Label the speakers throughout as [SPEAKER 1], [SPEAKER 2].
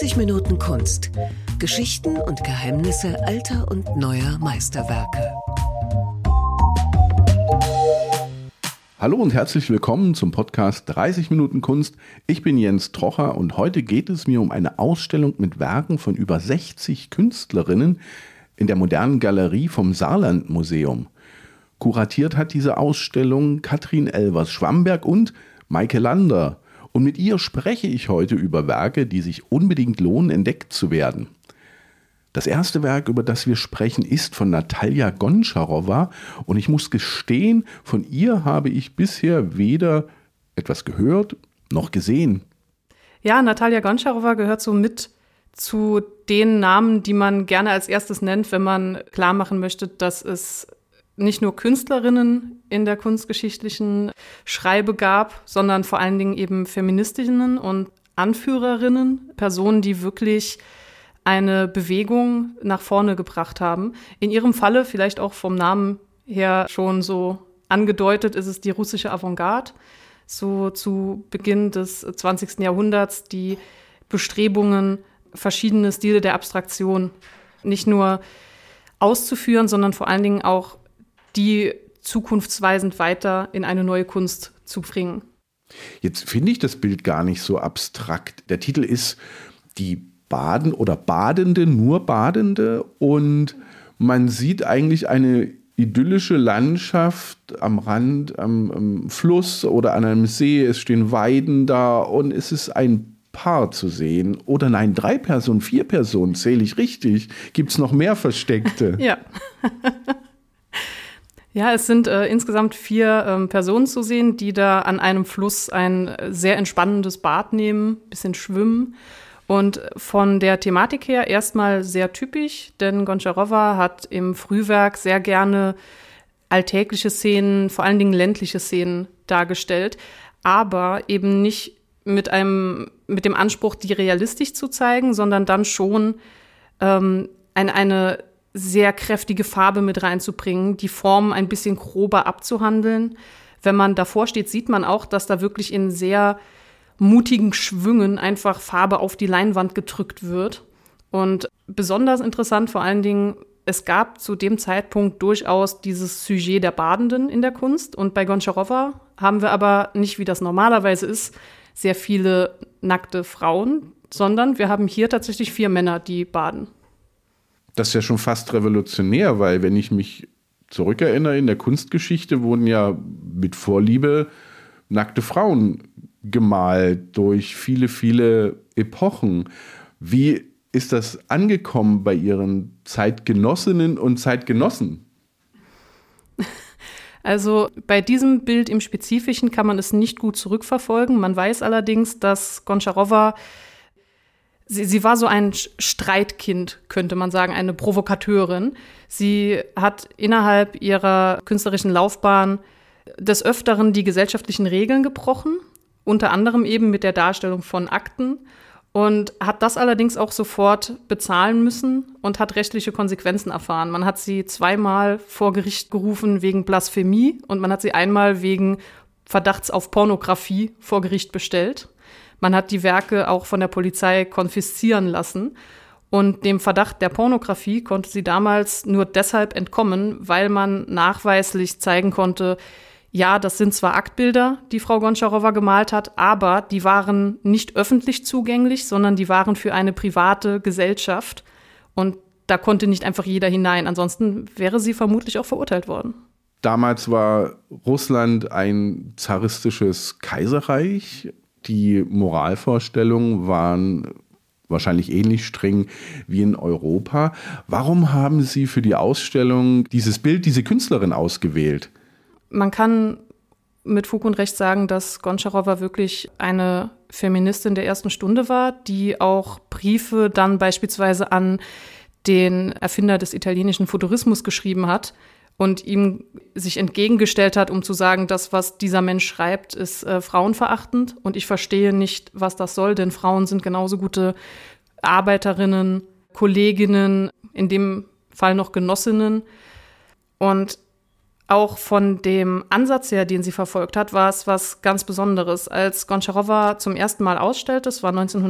[SPEAKER 1] 30 Minuten Kunst. Geschichten und Geheimnisse alter und neuer Meisterwerke.
[SPEAKER 2] Hallo und herzlich willkommen zum Podcast 30 Minuten Kunst. Ich bin Jens Trocher und heute geht es mir um eine Ausstellung mit Werken von über 60 Künstlerinnen in der Modernen Galerie vom Saarland-Museum. Kuratiert hat diese Ausstellung Katrin Elvers-Schwamberg und Maike Lander. Und mit ihr spreche ich heute über Werke, die sich unbedingt lohnen, entdeckt zu werden. Das erste Werk, über das wir sprechen, ist von Natalja Goncharowa. Und ich muss gestehen, von ihr habe ich bisher weder etwas gehört noch gesehen.
[SPEAKER 3] Ja, Natalja Goncharowa gehört so mit zu den Namen, die man gerne als erstes nennt, wenn man klar machen möchte, dass es nicht nur Künstlerinnen in der kunstgeschichtlichen Schreibe gab, sondern vor allen Dingen eben Feministinnen und Anführerinnen, Personen, die wirklich eine Bewegung nach vorne gebracht haben. In ihrem Falle, vielleicht auch vom Namen her schon so angedeutet, ist es die russische Avantgarde, so zu Beginn des 20. Jahrhunderts, die Bestrebungen, verschiedene Stile der Abstraktion nicht nur auszuführen, sondern vor allen Dingen auch die zukunftsweisend weiter in eine neue Kunst zu bringen.
[SPEAKER 2] Jetzt finde ich das Bild gar nicht so abstrakt. Der Titel ist Die Baden oder Badende, nur Badende, und man sieht eigentlich eine idyllische Landschaft am Rand, am Fluss oder an einem See. Es stehen Weiden da und es ist ein Paar zu sehen. Oder nein, 3 Personen, 4 Personen, zähle ich richtig? Gibt es noch mehr Versteckte?
[SPEAKER 3] Ja. Ja, es sind insgesamt 4 Personen zu sehen, die da an einem Fluss ein sehr entspannendes Bad nehmen, bisschen schwimmen. Und von der Thematik her erstmal sehr typisch, denn Goncharowa hat im Frühwerk sehr gerne alltägliche Szenen, vor allen Dingen ländliche Szenen dargestellt, aber eben nicht mit dem Anspruch, die realistisch zu zeigen, sondern dann schon eine sehr kräftige Farbe mit reinzubringen, die Form ein bisschen grober abzuhandeln. Wenn man davor steht, sieht man auch, dass da wirklich in sehr mutigen Schwüngen einfach Farbe auf die Leinwand gedrückt wird. Und besonders interessant vor allen Dingen, es gab zu dem Zeitpunkt durchaus dieses Sujet der Badenden in der Kunst. Und bei Goncharowa haben wir aber nicht, wie das normalerweise ist, sehr viele nackte Frauen, sondern wir haben hier tatsächlich 4 Männer, die baden.
[SPEAKER 2] Das ist ja schon fast revolutionär, weil wenn ich mich zurückerinnere, in der Kunstgeschichte wurden ja mit Vorliebe nackte Frauen gemalt durch viele, viele Epochen. Wie ist das angekommen bei Ihren Zeitgenossinnen und Zeitgenossen?
[SPEAKER 3] Also bei diesem Bild im Spezifischen kann man es nicht gut zurückverfolgen. Man weiß allerdings, dass Goncharowa Sie war so ein Streitkind, könnte man sagen, eine Provokateurin. Sie hat innerhalb ihrer künstlerischen Laufbahn des Öfteren die gesellschaftlichen Regeln gebrochen, unter anderem eben mit der Darstellung von Akten, und hat das allerdings auch sofort bezahlen müssen und hat rechtliche Konsequenzen erfahren. Man hat sie 2-mal vor Gericht gerufen wegen Blasphemie und man hat sie einmal wegen Verdachts auf Pornografie vor Gericht bestellt. Man hat die Werke auch von der Polizei konfiszieren lassen. Und dem Verdacht der Pornografie konnte sie damals nur deshalb entkommen, weil man nachweislich zeigen konnte, ja, das sind zwar Aktbilder, die Frau Goncharowa gemalt hat, aber die waren nicht öffentlich zugänglich, sondern die waren für eine private Gesellschaft. Und da konnte nicht einfach jeder hinein. Ansonsten wäre sie vermutlich auch verurteilt worden.
[SPEAKER 2] Damals war Russland ein zaristisches Kaiserreich. Die Moralvorstellungen waren wahrscheinlich ähnlich streng wie in Europa. Warum haben Sie für die Ausstellung dieses Bild, diese Künstlerin ausgewählt?
[SPEAKER 3] Man kann mit Fug und Recht sagen, dass Goncharowa wirklich eine Feministin der ersten Stunde war, die auch Briefe dann beispielsweise an den Erfinder des italienischen Futurismus geschrieben hat und ihm sich entgegengestellt hat, um zu sagen, das, was dieser Mensch schreibt, ist frauenverachtend und ich verstehe nicht, was das soll, denn Frauen sind genauso gute Arbeiterinnen, Kolleginnen, in dem Fall noch Genossinnen. Und auch von dem Ansatz her, den sie verfolgt hat, war es was ganz Besonderes. Als Goncharowa zum ersten Mal ausstellte, das war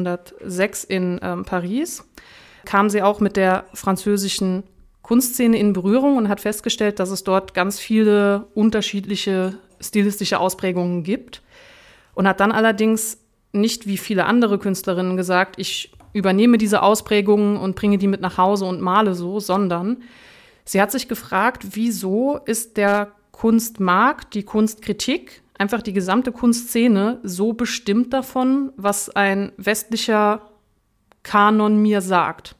[SPEAKER 3] 1906 in Paris, kam sie auch mit der französischen Kunstszene in Berührung und hat festgestellt, dass es dort ganz viele unterschiedliche stilistische Ausprägungen gibt. Und hat dann allerdings nicht wie viele andere Künstlerinnen gesagt, ich übernehme diese Ausprägungen und bringe die mit nach Hause und male so, sondern sie hat sich gefragt, wieso ist der Kunstmarkt, die Kunstkritik, einfach die gesamte Kunstszene so bestimmt davon, was ein westlicher Kanon mir sagt.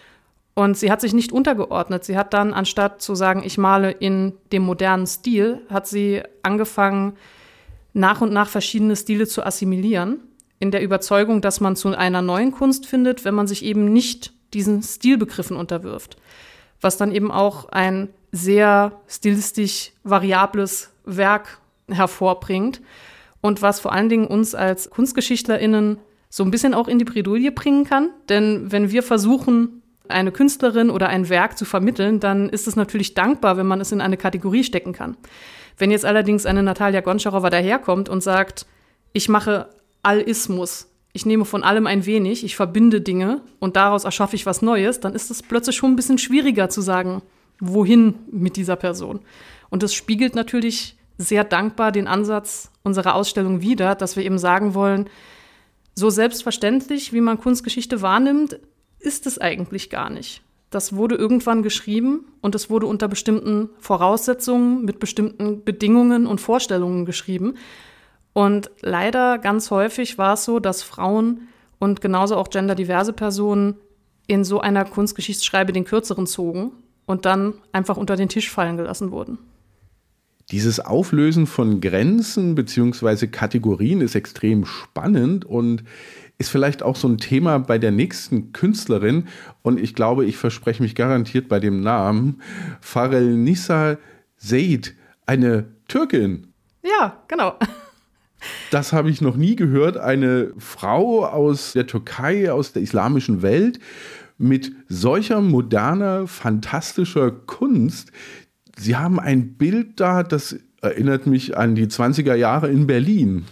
[SPEAKER 3] Und sie hat sich nicht untergeordnet. Sie hat dann, anstatt zu sagen, ich male in dem modernen Stil, hat sie angefangen, nach und nach verschiedene Stile zu assimilieren, in der Überzeugung, dass man zu einer neuen Kunst findet, wenn man sich eben nicht diesen Stilbegriffen unterwirft. Was dann eben auch ein sehr stilistisch variables Werk hervorbringt und was vor allen Dingen uns als KunstgeschichtlerInnen so ein bisschen auch in die Bredouille bringen kann. Denn wenn wir versuchen, eine Künstlerin oder ein Werk zu vermitteln, dann ist es natürlich dankbar, wenn man es in eine Kategorie stecken kann. Wenn jetzt allerdings eine Natalia Goncharowa daherkommt und sagt, ich mache Allismus, ich nehme von allem ein wenig, ich verbinde Dinge und daraus erschaffe ich was Neues, dann ist es plötzlich schon ein bisschen schwieriger zu sagen, wohin mit dieser Person. Und das spiegelt natürlich sehr dankbar den Ansatz unserer Ausstellung wider, dass wir eben sagen wollen, so selbstverständlich, wie man Kunstgeschichte wahrnimmt, ist es eigentlich gar nicht. Das wurde irgendwann geschrieben und es wurde unter bestimmten Voraussetzungen, mit bestimmten Bedingungen und Vorstellungen geschrieben. Und leider ganz häufig war es so, dass Frauen und genauso auch genderdiverse Personen in so einer Kunstgeschichtsschreibe den Kürzeren zogen und dann einfach unter den Tisch fallen gelassen wurden.
[SPEAKER 2] Dieses Auflösen von Grenzen bzw. Kategorien ist extrem spannend und ist vielleicht auch so ein Thema bei der nächsten Künstlerin. Und ich glaube, ich verspreche mich garantiert bei dem Namen. Fahrelnisa Zeid, eine Türkin.
[SPEAKER 3] Ja, genau.
[SPEAKER 2] Das habe ich noch nie gehört. Eine Frau aus der Türkei, aus der islamischen Welt, mit solcher moderner, fantastischer Kunst. Sie haben ein Bild da, das erinnert mich an die 20er Jahre in Berlin.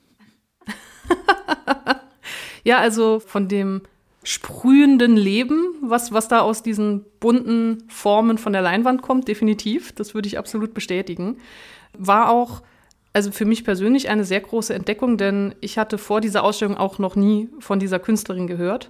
[SPEAKER 3] Ja, also von dem sprühenden Leben, was da aus diesen bunten Formen von der Leinwand kommt, definitiv. Das würde ich absolut bestätigen. War auch, also für mich persönlich, eine sehr große Entdeckung, denn ich hatte vor dieser Ausstellung auch noch nie von dieser Künstlerin gehört.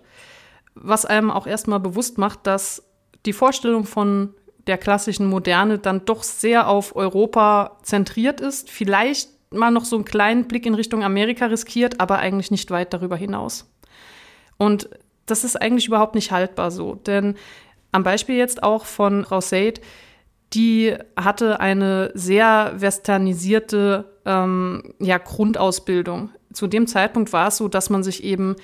[SPEAKER 3] Was einem auch erstmal bewusst macht, dass die Vorstellung von der klassischen Moderne dann doch sehr auf Europa zentriert ist. Vielleicht mal noch so einen kleinen Blick in Richtung Amerika riskiert, aber eigentlich nicht weit darüber hinaus. Und das ist eigentlich überhaupt nicht haltbar so. Denn am Beispiel jetzt auch von Frau Zeid, die hatte eine sehr westernisierte Grundausbildung. Zu dem Zeitpunkt war es so, dass man sich eben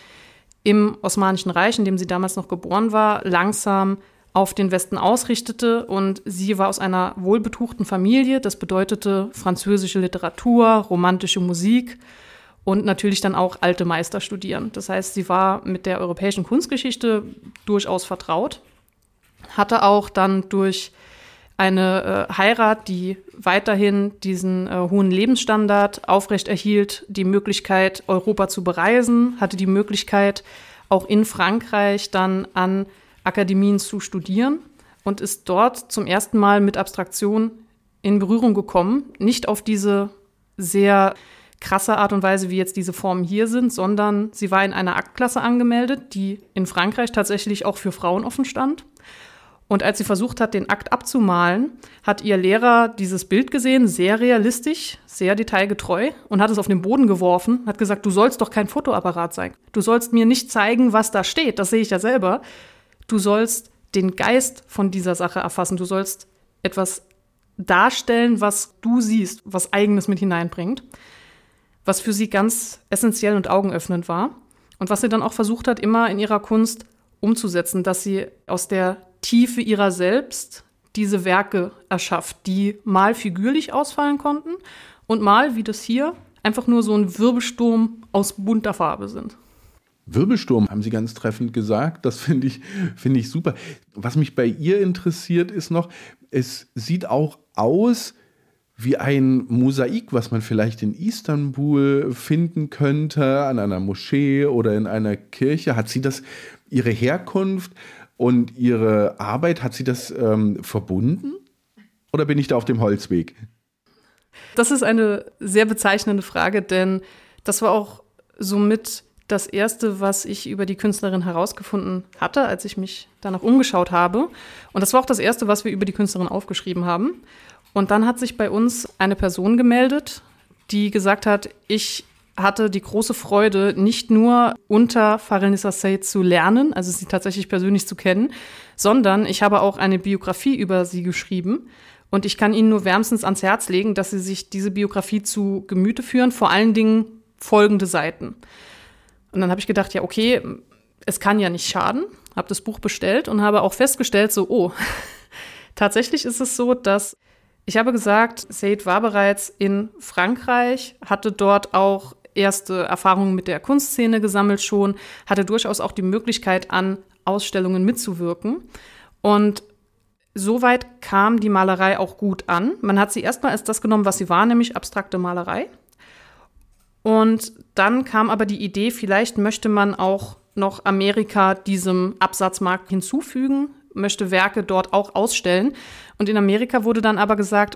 [SPEAKER 3] im Osmanischen Reich, in dem sie damals noch geboren war, langsam auf den Westen ausrichtete. Und sie war aus einer wohlbetuchten Familie. Das bedeutete französische Literatur, romantische Musik und natürlich dann auch alte Meister studieren. Das heißt, sie war mit der europäischen Kunstgeschichte durchaus vertraut, hatte auch dann durch eine Heirat, die weiterhin diesen hohen Lebensstandard aufrechterhielt, die Möglichkeit, Europa zu bereisen, hatte die Möglichkeit, auch in Frankreich dann an Akademien zu studieren und ist dort zum ersten Mal mit Abstraktion in Berührung gekommen. Nicht auf diese sehr krasse Art und Weise, wie jetzt diese Formen hier sind, sondern sie war in einer Aktklasse angemeldet, die in Frankreich tatsächlich auch für Frauen offen stand. Und als sie versucht hat, den Akt abzumalen, hat ihr Lehrer dieses Bild gesehen, sehr realistisch, sehr detailgetreu, und hat es auf den Boden geworfen, hat gesagt, du sollst doch kein Fotoapparat sein. Du sollst mir nicht zeigen, was da steht, das sehe ich ja selber. Du sollst den Geist von dieser Sache erfassen. Du sollst etwas darstellen, was du siehst, was Eigenes mit hineinbringt, was für sie ganz essentiell und augenöffnend war. Und was sie dann auch versucht hat, immer in ihrer Kunst umzusetzen, dass sie aus der Tiefe ihrer selbst diese Werke erschafft, die mal figürlich ausfallen konnten und mal, wie das hier, einfach nur so ein Wirbelsturm aus bunter Farbe sind.
[SPEAKER 2] Wirbelsturm, haben Sie ganz treffend gesagt. Das finde ich super. Was mich bei ihr interessiert, ist noch, es sieht auch aus, wie ein Mosaik, was man vielleicht in Istanbul finden könnte, an einer Moschee oder in einer Kirche. Hat sie das, ihre Herkunft und ihre Arbeit, hat sie das verbunden? Oder bin ich da auf dem Holzweg?
[SPEAKER 3] Das ist eine sehr bezeichnende Frage, denn das war auch somit das Erste, was ich über die Künstlerin herausgefunden hatte, als ich mich danach umgeschaut habe. Und das war auch das Erste, was wir über die Künstlerin aufgeschrieben haben. Und dann hat sich bei uns eine Person gemeldet, die gesagt hat, ich hatte die große Freude, nicht nur unter Farenissa Said zu lernen, also sie tatsächlich persönlich zu kennen, sondern ich habe auch eine Biografie über sie geschrieben. Und ich kann Ihnen nur wärmstens ans Herz legen, dass Sie sich diese Biografie zu Gemüte führen, vor allen Dingen folgende Seiten. Und dann habe ich gedacht, ja okay, es kann ja nicht schaden, habe das Buch bestellt und habe auch festgestellt, tatsächlich ist es so, dass ich habe gesagt, Said war bereits in Frankreich, hatte dort auch erste Erfahrungen mit der Kunstszene gesammelt schon, hatte durchaus auch die Möglichkeit, an Ausstellungen mitzuwirken. Und soweit kam die Malerei auch gut an. Man hat sie erstmal als das genommen, was sie war, nämlich abstrakte Malerei. Und dann kam aber die Idee, vielleicht möchte man auch noch Amerika diesem Absatzmarkt hinzufügen, möchte Werke dort auch ausstellen. Und in Amerika wurde dann aber gesagt,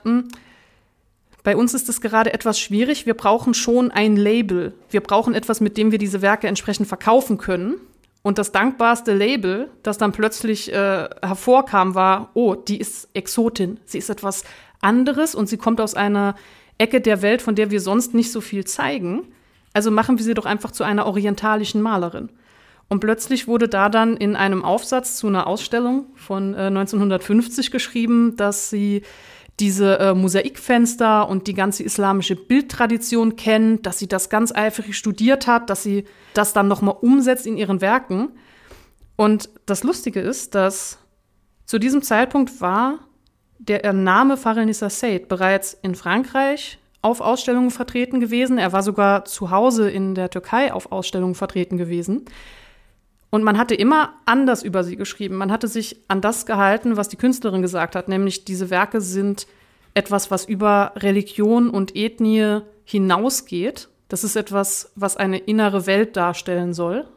[SPEAKER 3] bei uns ist es gerade etwas schwierig, wir brauchen schon ein Label. Wir brauchen etwas, mit dem wir diese Werke entsprechend verkaufen können. Und das dankbarste Label, das dann plötzlich hervorkam, war, die ist Exotin. Sie ist etwas anderes und sie kommt aus einer Ecke der Welt, von der wir sonst nicht so viel zeigen. Also machen wir sie doch einfach zu einer orientalischen Malerin. Und plötzlich wurde da dann in einem Aufsatz zu einer Ausstellung von 1950 geschrieben, dass sie diese Mosaikfenster und die ganze islamische Bildtradition kennt, dass sie das ganz eifrig studiert hat, dass sie das dann nochmal umsetzt in ihren Werken. Und das Lustige ist, dass zu diesem Zeitpunkt war der Name Farenissa Said bereits in Frankreich auf Ausstellungen vertreten gewesen. Er war sogar zu Hause in der Türkei auf Ausstellungen vertreten gewesen. Und man hatte immer anders über sie geschrieben. Man hatte sich an das gehalten, was die Künstlerin gesagt hat, nämlich diese Werke sind etwas, was über Religion und Ethnie hinausgeht. Das ist etwas, was eine innere Welt darstellen soll.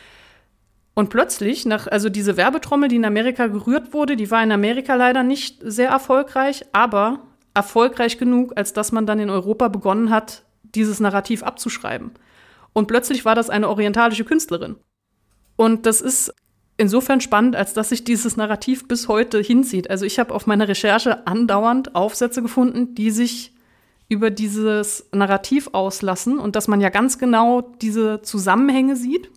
[SPEAKER 3] Und plötzlich, diese Werbetrommel, die in Amerika gerührt wurde, die war in Amerika leider nicht sehr erfolgreich, aber erfolgreich genug, als dass man dann in Europa begonnen hat, dieses Narrativ abzuschreiben. Und plötzlich war das eine orientalische Künstlerin. Und das ist insofern spannend, als dass sich dieses Narrativ bis heute hinzieht. Also ich habe auf meiner Recherche andauernd Aufsätze gefunden, die sich über dieses Narrativ auslassen und dass man ja ganz genau diese Zusammenhänge sieht.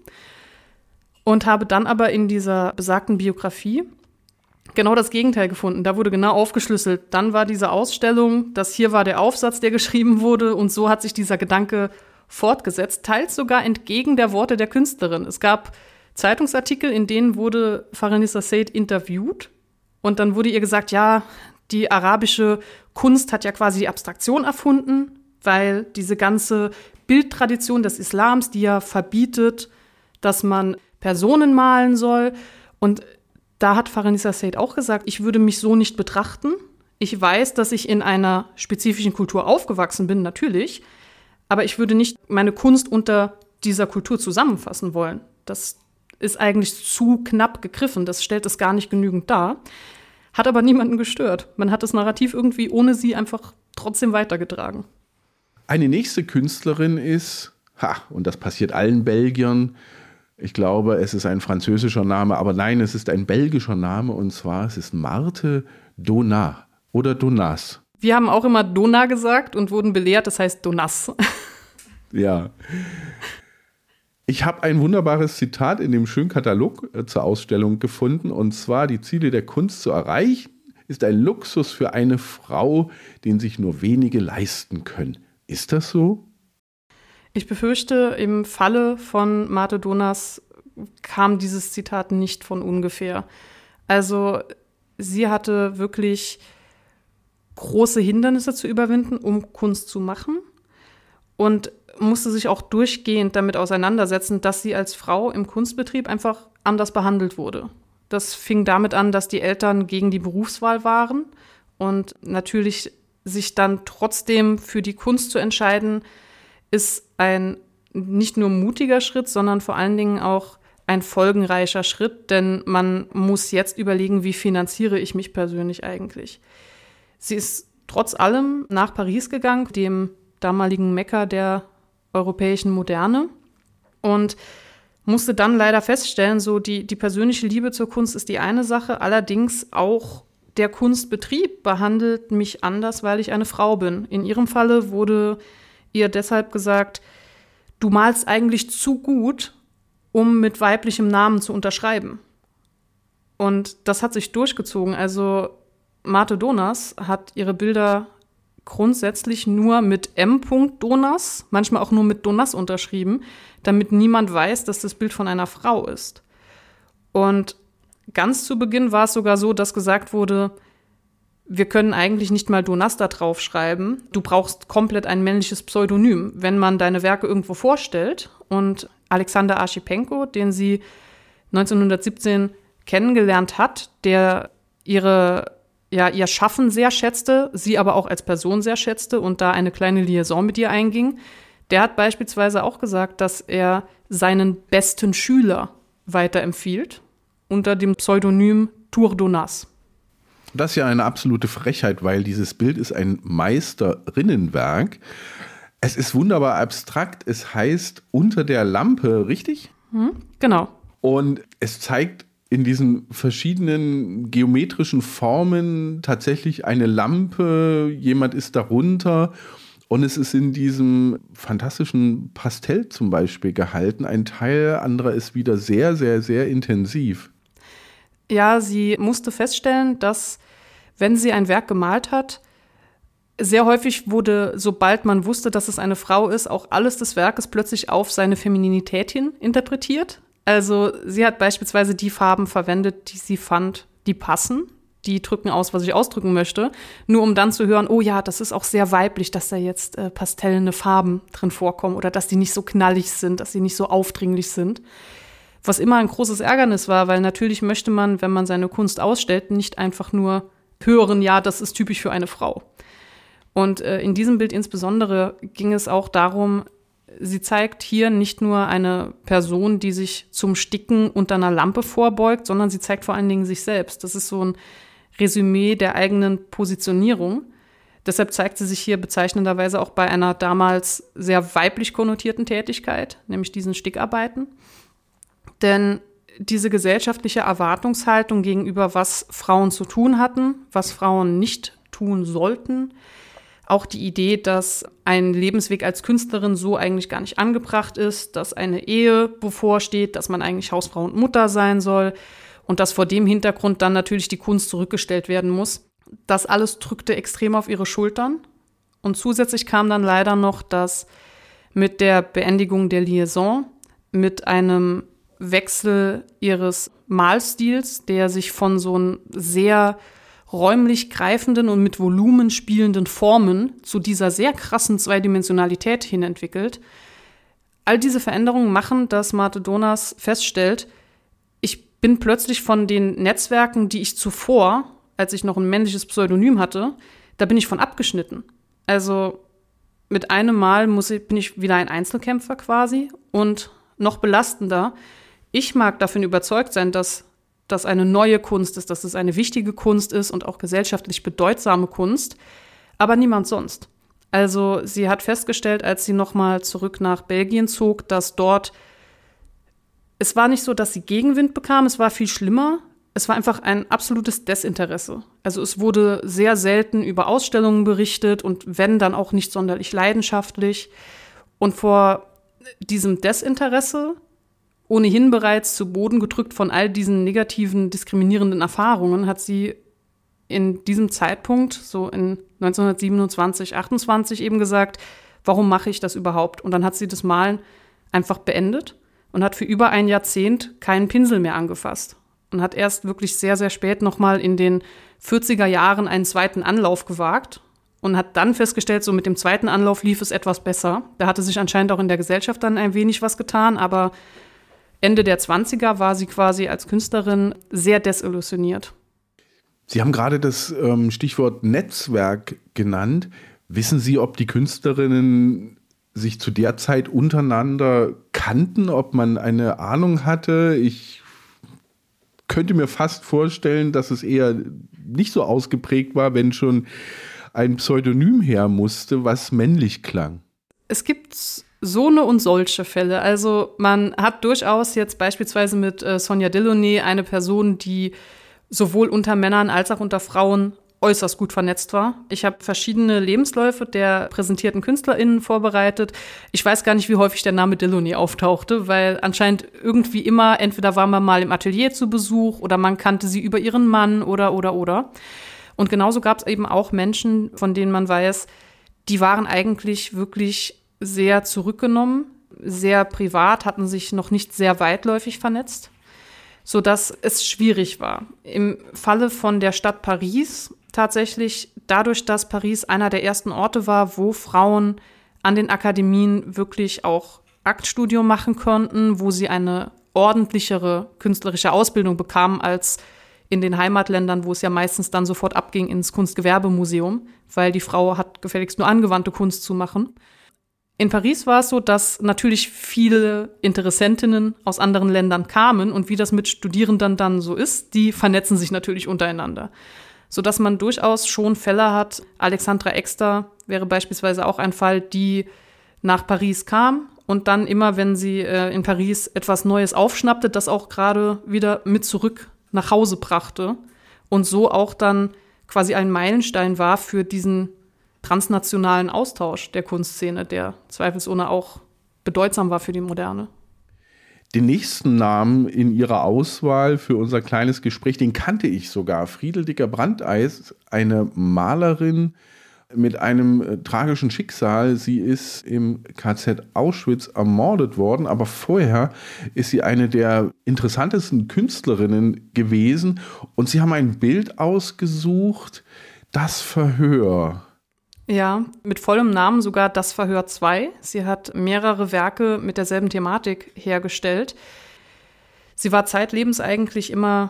[SPEAKER 3] Und habe dann aber in dieser besagten Biografie genau das Gegenteil gefunden. Da wurde genau aufgeschlüsselt. Dann war diese Ausstellung, das hier war der Aufsatz, der geschrieben wurde. Und so hat sich dieser Gedanke fortgesetzt, teils sogar entgegen der Worte der Künstlerin. Es gab Zeitungsartikel, in denen wurde Farenissa Said interviewt. Und dann wurde ihr gesagt, ja, die arabische Kunst hat ja quasi die Abstraktion erfunden, weil diese ganze Bildtradition des Islams, die ja verbietet, dass man Personen malen soll. Und da hat Farenissa Said auch gesagt, ich würde mich so nicht betrachten. Ich weiß, dass ich in einer spezifischen Kultur aufgewachsen bin, natürlich. Aber ich würde nicht meine Kunst unter dieser Kultur zusammenfassen wollen. Das ist eigentlich zu knapp gegriffen. Das stellt es gar nicht genügend dar. Hat aber niemanden gestört. Man hat das Narrativ irgendwie ohne sie einfach trotzdem weitergetragen.
[SPEAKER 2] Eine nächste Künstlerin ist, und das passiert allen Belgiern, ich glaube, es ist ein französischer Name, aber nein, es ist ein belgischer Name und zwar es ist Marthe Donat oder Donas.
[SPEAKER 3] Wir haben auch immer Donat gesagt und wurden belehrt, das heißt Donas.
[SPEAKER 2] Ja. Ich habe ein wunderbares Zitat in dem schönen Katalog zur Ausstellung gefunden und zwar: Die Ziele der Kunst zu erreichen, ist ein Luxus für eine Frau, den sich nur wenige leisten können. Ist das so?
[SPEAKER 3] Ich befürchte, im Falle von Marthe Donas kam dieses Zitat nicht von ungefähr. Also sie hatte wirklich große Hindernisse zu überwinden, um Kunst zu machen und musste sich auch durchgehend damit auseinandersetzen, dass sie als Frau im Kunstbetrieb einfach anders behandelt wurde. Das fing damit an, dass die Eltern gegen die Berufswahl waren und natürlich sich dann trotzdem für die Kunst zu entscheiden, ist ein nicht nur mutiger Schritt, sondern vor allen Dingen auch ein folgenreicher Schritt, denn man muss jetzt überlegen, wie finanziere ich mich persönlich eigentlich. Sie ist trotz allem nach Paris gegangen, dem damaligen Mekka der europäischen Moderne, und musste dann leider feststellen, so die persönliche Liebe zur Kunst ist die eine Sache, allerdings auch der Kunstbetrieb behandelt mich anders, weil ich eine Frau bin. In ihrem Falle wurde ihr deshalb gesagt, du malst eigentlich zu gut, um mit weiblichem Namen zu unterschreiben. Und das hat sich durchgezogen. Also Marte Donas hat ihre Bilder grundsätzlich nur mit M. Donas, manchmal auch nur mit Donas unterschrieben, damit niemand weiß, dass das Bild von einer Frau ist. Und ganz zu Beginn war es sogar so, dass gesagt wurde, wir können eigentlich nicht mal Donas da draufschreiben. Du brauchst komplett ein männliches Pseudonym, wenn man deine Werke irgendwo vorstellt. Und Alexander Archipenko, den sie 1917 kennengelernt hat, der ihr Schaffen sehr schätzte, sie aber auch als Person sehr schätzte und da eine kleine Liaison mit ihr einging, der hat beispielsweise auch gesagt, dass er seinen besten Schüler weiterempfiehlt unter dem Pseudonym Tour Donas.
[SPEAKER 2] Das ist ja eine absolute Frechheit, weil dieses Bild ist ein Meisterinnenwerk. Es ist wunderbar abstrakt. Es heißt Unter der Lampe, richtig?
[SPEAKER 3] Genau.
[SPEAKER 2] Und es zeigt in diesen verschiedenen geometrischen Formen tatsächlich eine Lampe. Jemand ist darunter. Und es ist in diesem fantastischen Pastell zum Beispiel gehalten. Ein Teil, anderer ist wieder sehr, sehr, sehr intensiv.
[SPEAKER 3] Ja, sie musste feststellen, dass, wenn sie ein Werk gemalt hat, sehr häufig wurde, sobald man wusste, dass es eine Frau ist, auch alles des Werkes plötzlich auf seine Femininität hin interpretiert. Also sie hat beispielsweise die Farben verwendet, die sie fand, die passen. Die drücken aus, was ich ausdrücken möchte, nur um dann zu hören, oh ja, das ist auch sehr weiblich, dass da jetzt pastellene Farben drin vorkommen oder dass die nicht so knallig sind, dass sie nicht so aufdringlich sind. Was immer ein großes Ärgernis war, weil natürlich möchte man, wenn man seine Kunst ausstellt, nicht einfach nur hören, ja, das ist typisch für eine Frau. Und in diesem Bild insbesondere ging es auch darum, sie zeigt hier nicht nur eine Person, die sich zum Sticken unter einer Lampe vorbeugt, sondern sie zeigt vor allen Dingen sich selbst. Das ist so ein Resümee der eigenen Positionierung. Deshalb zeigt sie sich hier bezeichnenderweise auch bei einer damals sehr weiblich konnotierten Tätigkeit, nämlich diesen Stickarbeiten. Denn diese gesellschaftliche Erwartungshaltung gegenüber, was Frauen zu tun hatten, was Frauen nicht tun sollten, auch die Idee, dass ein Lebensweg als Künstlerin so eigentlich gar nicht angebracht ist, dass eine Ehe bevorsteht, dass man eigentlich Hausfrau und Mutter sein soll und dass vor dem Hintergrund dann natürlich die Kunst zurückgestellt werden muss. Das alles drückte extrem auf ihre Schultern. Und zusätzlich kam dann leider noch, dass mit der Beendigung der Liaison, mit einem Wechsel ihres Malstils, der sich von so einem sehr räumlich greifenden und mit Volumen spielenden Formen zu dieser sehr krassen Zweidimensionalität hin entwickelt. All diese Veränderungen machen, dass Marte Donas feststellt, ich bin plötzlich von den Netzwerken, die ich zuvor, als ich noch ein männliches Pseudonym hatte, da bin ich von abgeschnitten. Also mit einem Mal bin ich wieder ein Einzelkämpfer quasi und noch belastender. Ich mag davon überzeugt sein, dass das eine neue Kunst ist, dass es eine wichtige Kunst ist und auch gesellschaftlich bedeutsame Kunst, aber niemand sonst. Also sie hat festgestellt, als sie nochmal zurück nach Belgien zog, dass dort, es war nicht so, dass sie Gegenwind bekam, es war viel schlimmer, es war einfach ein absolutes Desinteresse. Also es wurde sehr selten über Ausstellungen berichtet und wenn, dann auch nicht sonderlich leidenschaftlich. Und vor diesem Desinteresse, ohnehin bereits zu Boden gedrückt von all diesen negativen, diskriminierenden Erfahrungen, hat sie in diesem Zeitpunkt, so in 1927, 28 eben gesagt, warum mache ich das überhaupt? Und dann hat sie das Malen einfach beendet und hat für über ein Jahrzehnt keinen Pinsel mehr angefasst. Und hat erst wirklich sehr, sehr spät nochmal in den 40er Jahren einen zweiten Anlauf gewagt und hat dann festgestellt, so mit dem zweiten Anlauf lief es etwas besser. Da hatte sich anscheinend auch in der Gesellschaft dann ein wenig was getan, aber Ende der 20er war sie quasi als Künstlerin sehr desillusioniert.
[SPEAKER 2] Sie haben gerade das Stichwort Netzwerk genannt. Wissen Sie, ob die Künstlerinnen sich zu der Zeit untereinander kannten, ob man eine Ahnung hatte? Ich könnte mir fast vorstellen, dass es eher nicht so ausgeprägt war, wenn schon ein Pseudonym her musste, was männlich klang.
[SPEAKER 3] Es gibt so eine und solche Fälle. Also man hat durchaus jetzt beispielsweise mit Sonia Delaunay eine Person, die sowohl unter Männern als auch unter Frauen äußerst gut vernetzt war. Ich habe verschiedene Lebensläufe der präsentierten KünstlerInnen vorbereitet. Ich weiß gar nicht, wie häufig der Name Delaunay auftauchte, weil anscheinend irgendwie immer, entweder war man mal im Atelier zu Besuch oder man kannte sie über ihren Mann oder. Und genauso gab es eben auch Menschen, von denen man weiß, die waren eigentlich wirklich sehr zurückgenommen, sehr privat, hatten sich noch nicht sehr weitläufig vernetzt, sodass es schwierig war. Im Falle von der Stadt Paris tatsächlich dadurch, dass Paris einer der ersten Orte war, wo Frauen an den Akademien wirklich auch Aktstudium machen konnten, wo sie eine ordentlichere künstlerische Ausbildung bekamen als in den Heimatländern, wo es ja meistens dann sofort abging ins Kunstgewerbemuseum, weil die Frau hat gefälligst nur angewandte Kunst zu machen. In Paris war es so, dass natürlich viele Interessentinnen aus anderen Ländern kamen und wie das mit Studierenden dann so ist, die vernetzen sich natürlich untereinander. Sodass man durchaus schon Fälle hat. Alexandra Exter wäre beispielsweise auch ein Fall, die nach Paris kam und dann immer, wenn sie in Paris etwas Neues aufschnappte, das auch gerade wieder mit zurück nach Hause brachte und so auch dann quasi ein Meilenstein war für diesen transnationalen Austausch der Kunstszene, der zweifelsohne auch bedeutsam war für die Moderne.
[SPEAKER 2] Den nächsten Namen in ihrer Auswahl für unser kleines Gespräch, den kannte ich sogar. Friedel Dicker-Brandeis, eine Malerin mit einem tragischen Schicksal. Sie ist im KZ Auschwitz ermordet worden, aber vorher ist sie eine der interessantesten Künstlerinnen gewesen. Und Sie haben ein Bild ausgesucht, Das Verhör.
[SPEAKER 3] Ja, mit vollem Namen sogar Das Verhör 2. Sie hat mehrere Werke mit derselben Thematik hergestellt. Sie war zeitlebens eigentlich immer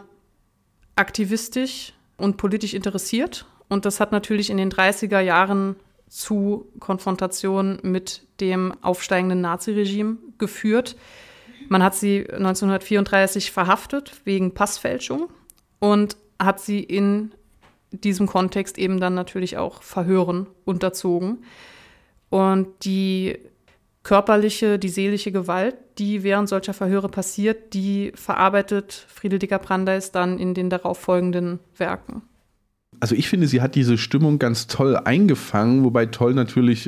[SPEAKER 3] aktivistisch und politisch interessiert. Und das hat natürlich in den 30er Jahren zu Konfrontation mit dem aufsteigenden Naziregime geführt. Man hat sie 1934 verhaftet wegen Passfälschung und hat sie in diesem Kontext eben dann natürlich auch Verhören unterzogen. Und die körperliche, die seelische Gewalt, die während solcher Verhöre passiert, die verarbeitet Friedel Dicker-Brandeis dann in den darauffolgenden Werken.
[SPEAKER 2] Also ich finde, sie hat diese Stimmung ganz toll eingefangen, wobei toll natürlich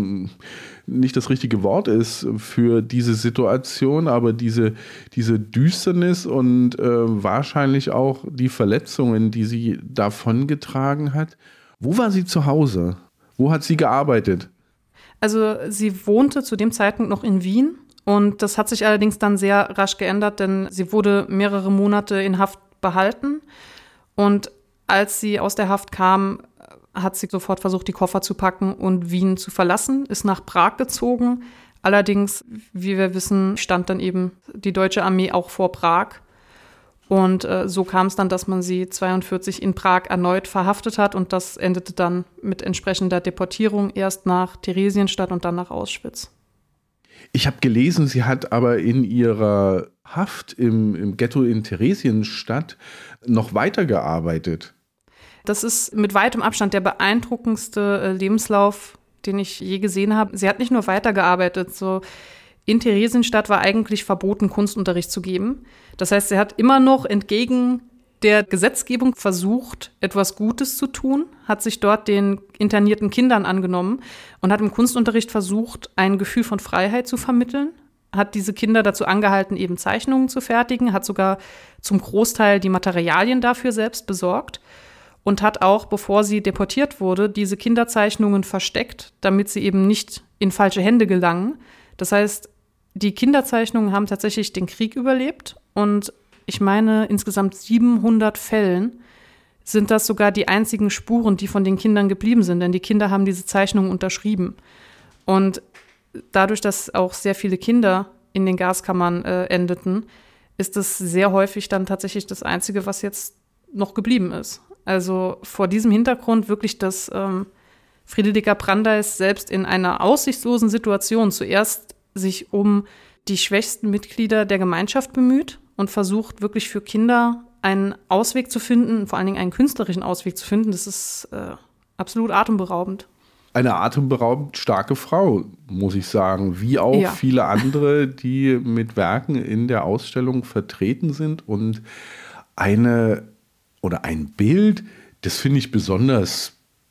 [SPEAKER 2] nicht das richtige Wort ist für diese Situation, aber diese Düsternis und wahrscheinlich auch die Verletzungen, die sie davongetragen hat. Wo war sie zu Hause? Wo hat sie gearbeitet?
[SPEAKER 3] Also sie wohnte zu dem Zeitpunkt noch in Wien und das hat sich allerdings dann sehr rasch geändert, denn sie wurde mehrere Monate in Haft behalten und als sie aus der Haft kam, hat sie sofort versucht, die Koffer zu packen und Wien zu verlassen, ist nach Prag gezogen. Allerdings, wie wir wissen, stand dann eben die deutsche Armee auch vor Prag. Und so kam es dann, dass man sie 1942 in Prag erneut verhaftet hat. Und das endete dann mit entsprechender Deportierung erst nach Theresienstadt und dann nach Auschwitz.
[SPEAKER 2] Ich habe gelesen, sie hat aber in ihrer Haft im Ghetto in Theresienstadt noch weitergearbeitet.
[SPEAKER 3] Das ist mit weitem Abstand der beeindruckendste Lebenslauf, den ich je gesehen habe. Sie hat nicht nur weitergearbeitet, so in Theresienstadt war eigentlich verboten, Kunstunterricht zu geben. Das heißt, sie hat immer noch entgegen der Gesetzgebung versucht, etwas Gutes zu tun, hat sich dort den internierten Kindern angenommen und hat im Kunstunterricht versucht, ein Gefühl von Freiheit zu vermitteln, hat diese Kinder dazu angehalten, eben Zeichnungen zu fertigen, hat sogar zum Großteil die Materialien dafür selbst besorgt und hat auch, bevor sie deportiert wurde, diese Kinderzeichnungen versteckt, damit sie eben nicht in falsche Hände gelangen. Das heißt, die Kinderzeichnungen haben tatsächlich den Krieg überlebt und ich meine, insgesamt 700 Fällen sind das sogar die einzigen Spuren, die von den Kindern geblieben sind, denn die Kinder haben diese Zeichnungen unterschrieben. Und dadurch, dass auch sehr viele Kinder in den Gaskammern endeten, ist es sehr häufig dann tatsächlich das Einzige, was jetzt noch geblieben ist. Also vor diesem Hintergrund wirklich, dass Friederike Brandeis selbst in einer aussichtslosen Situation zuerst sich um die schwächsten Mitglieder der Gemeinschaft bemüht und versucht wirklich für Kinder einen Ausweg zu finden, vor allen Dingen einen künstlerischen Ausweg zu finden. Das ist absolut atemberaubend.
[SPEAKER 2] Eine atemberaubend starke Frau, muss ich sagen, wie auch viele andere, die mit Werken in der Ausstellung vertreten sind. Und ein Bild, das finde ich besonders.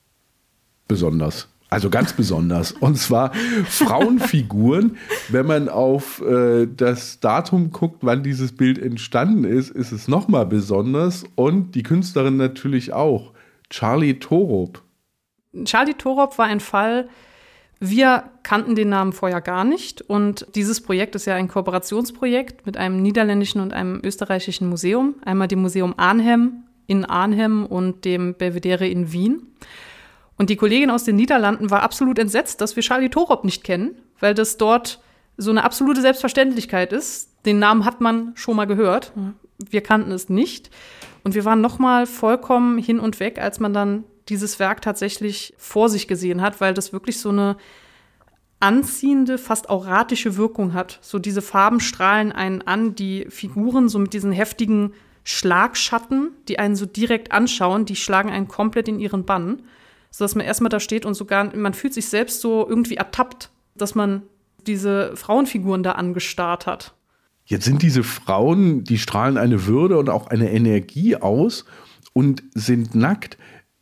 [SPEAKER 2] Also ganz besonders. Und zwar Frauenfiguren. Wenn man auf das Datum guckt, wann dieses Bild entstanden ist, ist es nochmal besonders. Und die Künstlerin natürlich auch. Charlie Torup.
[SPEAKER 3] Charlie Torup war ein Fall, wir kannten den Namen vorher gar nicht. Und dieses Projekt ist ja ein Kooperationsprojekt mit einem niederländischen und einem österreichischen Museum. Einmal dem Museum Arnhem in Arnhem und dem Belvedere in Wien. Und die Kollegin aus den Niederlanden war absolut entsetzt, dass wir Charlie Torup nicht kennen, weil das dort so eine absolute Selbstverständlichkeit ist. Den Namen hat man schon mal gehört. Wir kannten es nicht. Und wir waren noch mal vollkommen hin und weg, als man dann dieses Werk tatsächlich vor sich gesehen hat, weil das wirklich so eine anziehende, fast auratische Wirkung hat. So diese Farben strahlen einen an, die Figuren so mit diesen heftigen Schlagschatten, die einen so direkt anschauen, die schlagen einen komplett in ihren Bann. Sodass man erstmal da steht und sogar, man fühlt sich selbst so irgendwie ertappt, dass man diese Frauenfiguren da angestarrt hat.
[SPEAKER 2] Jetzt sind diese Frauen, die strahlen eine Würde und auch eine Energie aus und sind nackt.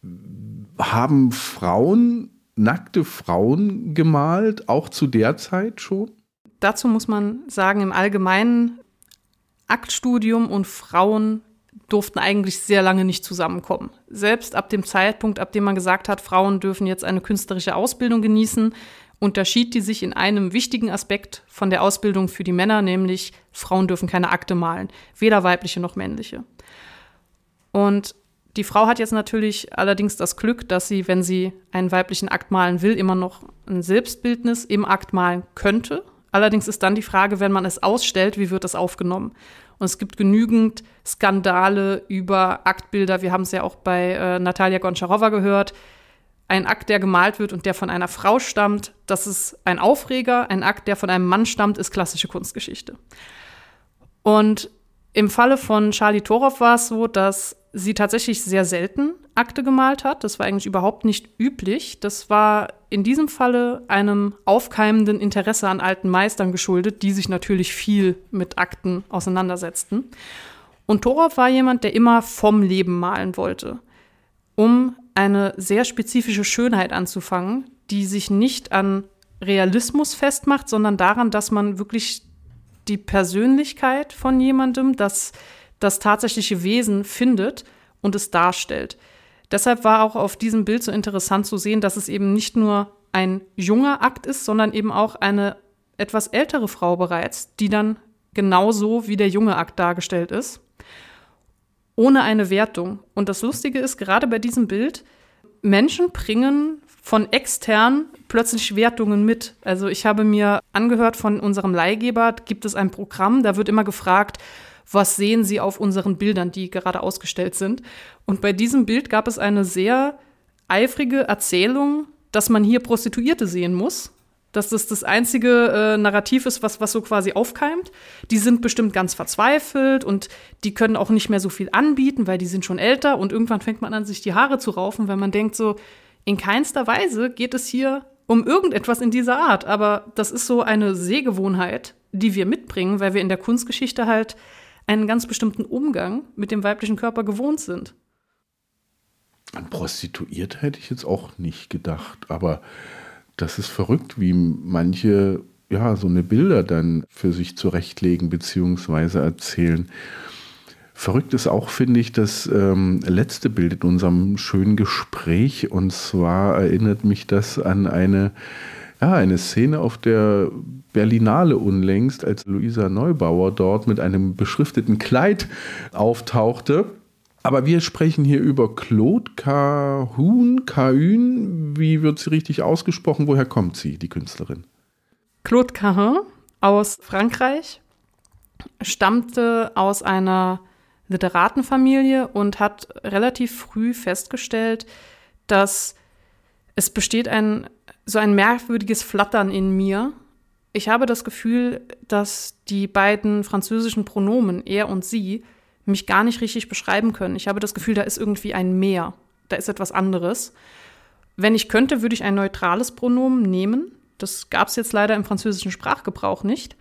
[SPEAKER 2] Haben nackte Frauen gemalt, auch zu der Zeit schon?
[SPEAKER 3] Dazu muss man sagen, im Allgemeinen, Aktstudium und Frauen durften eigentlich sehr lange nicht zusammenkommen. Selbst ab dem Zeitpunkt, ab dem man gesagt hat, Frauen dürfen jetzt eine künstlerische Ausbildung genießen, unterschied die sich in einem wichtigen Aspekt von der Ausbildung für die Männer, nämlich Frauen dürfen keine Akte malen, weder weibliche noch männliche. Und die Frau hat jetzt natürlich allerdings das Glück, dass sie, wenn sie einen weiblichen Akt malen will, immer noch ein Selbstbildnis im Akt malen könnte. Allerdings ist dann die Frage, wenn man es ausstellt, wie wird das aufgenommen? Und es gibt genügend Skandale über Aktbilder. Wir haben es ja auch bei Natalia Goncharowa gehört. Ein Akt, der gemalt wird und der von einer Frau stammt, das ist ein Aufreger. Ein Akt, der von einem Mann stammt, ist klassische Kunstgeschichte. Und im Falle von Charlie Torup war es so, dass sie tatsächlich sehr selten Akte gemalt hat. Das war eigentlich überhaupt nicht üblich. Das war in diesem Falle einem aufkeimenden Interesse an alten Meistern geschuldet, die sich natürlich viel mit Akten auseinandersetzten. Und Torup war jemand, der immer vom Leben malen wollte, um eine sehr spezifische Schönheit anzufangen, die sich nicht an Realismus festmacht, sondern daran, dass man wirklich die Persönlichkeit von jemandem, das tatsächliche Wesen findet und es darstellt. Deshalb war auch auf diesem Bild so interessant zu sehen, dass es eben nicht nur ein junger Akt ist, sondern eben auch eine etwas ältere Frau bereits, die dann genauso wie der junge Akt dargestellt ist, ohne eine Wertung. Und das Lustige ist, gerade bei diesem Bild, Menschen bringen von extern plötzlich Wertungen mit. Also ich habe mir angehört von unserem Leihgeber, gibt es ein Programm, da wird immer gefragt, was sehen Sie auf unseren Bildern, die gerade ausgestellt sind. Und bei diesem Bild gab es eine sehr eifrige Erzählung, dass man hier Prostituierte sehen muss, dass das einzige Narrativ ist, was so quasi aufkeimt. Die sind bestimmt ganz verzweifelt und die können auch nicht mehr so viel anbieten, weil die sind schon älter. Und irgendwann fängt man an, sich die Haare zu raufen, weil man denkt so, in keinster Weise geht es hier um irgendetwas in dieser Art. Aber das ist so eine Sehgewohnheit, die wir mitbringen, weil wir in der Kunstgeschichte halt einen ganz bestimmten Umgang mit dem weiblichen Körper gewohnt sind.
[SPEAKER 2] An Prostituiert hätte ich jetzt auch nicht gedacht, aber das ist verrückt, wie manche so eine Bilder dann für sich zurechtlegen bzw. erzählen. Verrückt ist auch, finde ich, das letzte Bild in unserem schönen Gespräch, und zwar erinnert mich das an eine Szene auf der Berlinale unlängst, als Luisa Neubauer dort mit einem beschrifteten Kleid auftauchte. Aber wir sprechen hier über Claude Cahun. Wie wird sie richtig ausgesprochen? Woher kommt sie, die Künstlerin?
[SPEAKER 3] Claude Cahun aus Frankreich, stammte aus einer Literatenfamilie und hat relativ früh festgestellt, dass es besteht so ein merkwürdiges Flattern in mir. Ich habe das Gefühl, dass die beiden französischen Pronomen, er und sie, mich gar nicht richtig beschreiben können. Ich habe das Gefühl, da ist irgendwie ein Mehr, da ist etwas anderes. Wenn ich könnte, würde ich ein neutrales Pronomen nehmen. Das gab es jetzt leider im französischen Sprachgebrauch nicht.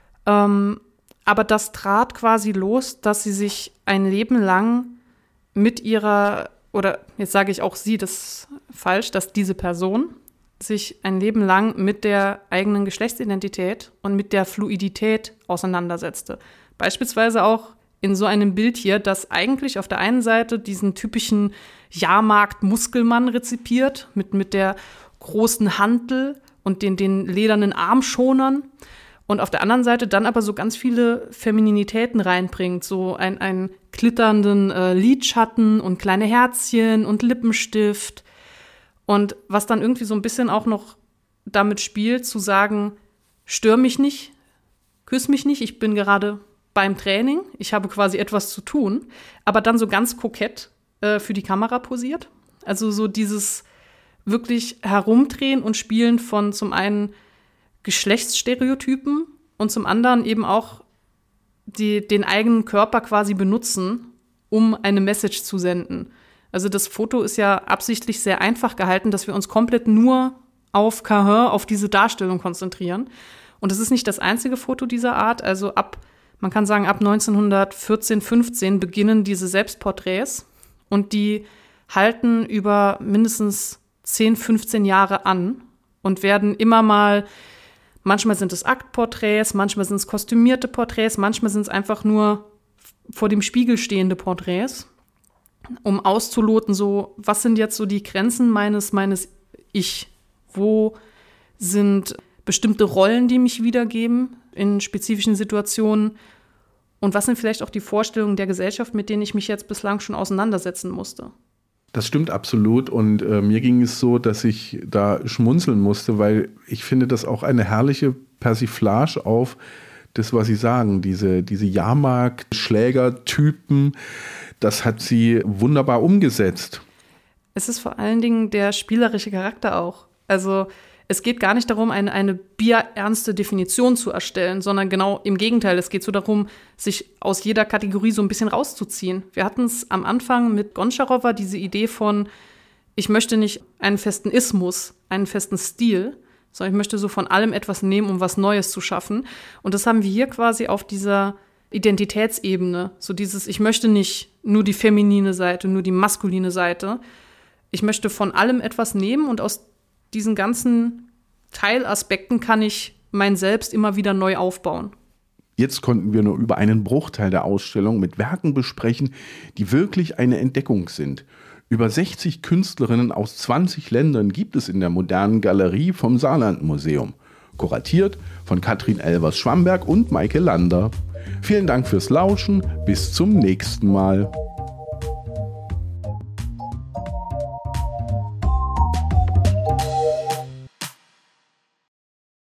[SPEAKER 3] Aber das trat quasi los, dass sie sich ein Leben lang mit ihrer, oder jetzt sage ich auch sie, das ist falsch, dass diese Person sich ein Leben lang mit der eigenen Geschlechtsidentität und mit der Fluidität auseinandersetzte. Beispielsweise auch in so einem Bild hier, das eigentlich auf der einen Seite diesen typischen Jahrmarkt-Muskelmann rezipiert, mit der großen Hantel und den ledernen Armschonern. Und auf der anderen Seite dann aber so ganz viele Femininitäten reinbringt, so einen klitternden Lidschatten und kleine Herzchen und Lippenstift. Und was dann irgendwie so ein bisschen auch noch damit spielt, zu sagen, stör mich nicht, küss mich nicht, ich bin gerade beim Training, ich habe quasi etwas zu tun, aber dann so ganz kokett für die Kamera posiert. Also so dieses wirklich Herumdrehen und Spielen von zum einen Geschlechtsstereotypen und zum anderen eben auch den eigenen Körper quasi benutzen, um eine Message zu senden. Also das Foto ist ja absichtlich sehr einfach gehalten, dass wir uns komplett nur auf Cahun, auf diese Darstellung konzentrieren. Und es ist nicht das einzige Foto dieser Art. Also man kann sagen, ab 1914, 15 beginnen diese Selbstporträts und die halten über mindestens 10, 15 Jahre an und werden immer mal, manchmal sind es Aktporträts, manchmal sind es kostümierte Porträts, manchmal sind es einfach nur vor dem Spiegel stehende Porträts, um auszuloten, so, was sind jetzt so die Grenzen meines Ich? Wo sind bestimmte Rollen, die mich wiedergeben in spezifischen Situationen? Und was sind vielleicht auch die Vorstellungen der Gesellschaft, mit denen ich mich jetzt bislang schon auseinandersetzen musste?
[SPEAKER 2] Das stimmt absolut und mir ging es so, dass ich da schmunzeln musste, weil ich finde das auch eine herrliche Persiflage auf das, was Sie sagen, diese Jahrmarkt-Schlägertypen, das hat sie wunderbar umgesetzt.
[SPEAKER 3] Es ist vor allen Dingen der spielerische Charakter auch. Also es geht gar nicht darum, eine bierernste Definition zu erstellen, sondern genau im Gegenteil. Es geht so darum, sich aus jeder Kategorie so ein bisschen rauszuziehen. Wir hatten es am Anfang mit Goncharowa, diese Idee von, ich möchte nicht einen festen Ismus, einen festen Stil, sondern ich möchte so von allem etwas nehmen, um was Neues zu schaffen. Und das haben wir hier quasi auf dieser Identitätsebene. So dieses, ich möchte nicht nur die feminine Seite, nur die maskuline Seite. Ich möchte von allem etwas nehmen und aus diesen ganzen Teilaspekten kann ich mein Selbst immer wieder neu aufbauen.
[SPEAKER 2] Jetzt konnten wir nur über einen Bruchteil der Ausstellung mit Werken besprechen, die wirklich eine Entdeckung sind. Über 60 Künstlerinnen aus 20 Ländern gibt es in der modernen Galerie vom Saarland-Museum. Kuratiert von Katrin Elvers-Schwamberg und Maike Lander. Vielen Dank fürs Lauschen. Bis zum nächsten Mal.